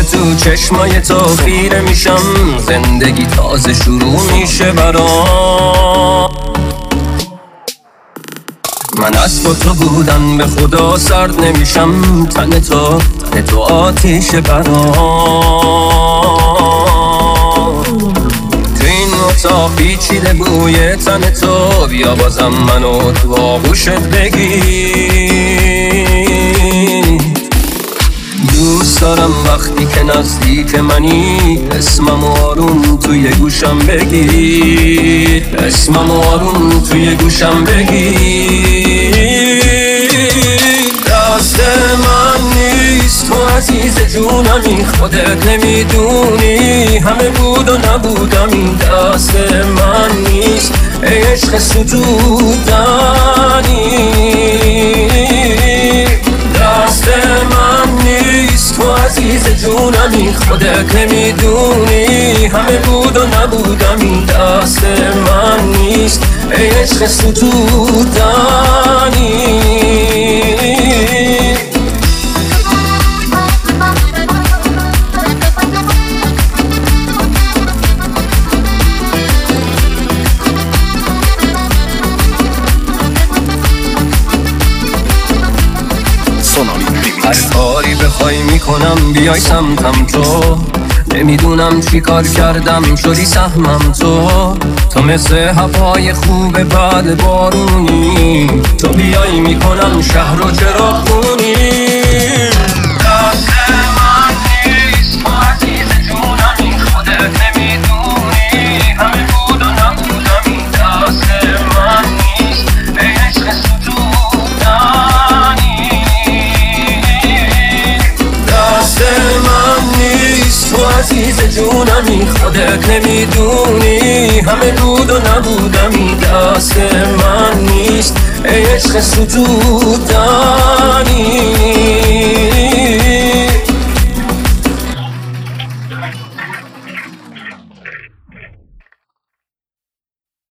تو چشمای تو خیره میشم، زندگی تازه شروع میشه برام. من از تو بودن به خدا سرد نمیشم، تن تو آتیش برام. تو این اتاق پیچیده بوی تن تو، بیا بازم منو تو آغوشت بگیر. دوست دارم وقتی که نزدیک منی، اسمم آروم توی گوشم بگیر، اسمم آروم توی گوشم بگیر. دست من نیست تو عزیز جونمی، خودت نمیدونی همه بود و نبودم. این دست من نیست ای عشق ستودنی، دست من نیست تو عزیز جونمی، خودت نمیدونی همه بود و نبودم. این دست من نیست ای عشق ستودنی. هر کاری بخوای میکنم بیای سمتم تو، نمیدونم چی کار کردم شدی سهمم تو مثل هوای خوب بعد بارونی، تو بیای میکنم شهر و چراغونی. دست من نیست تو عزیز جونمی، خودت نمیدونی همه بود و نبودم. این دست من نیست ای عشق ستودنی، دست من نیست تو عزیز جونمی، خودت نمیدونی همه بود و نبودم. این دست من نیست ای عشق ستودنی.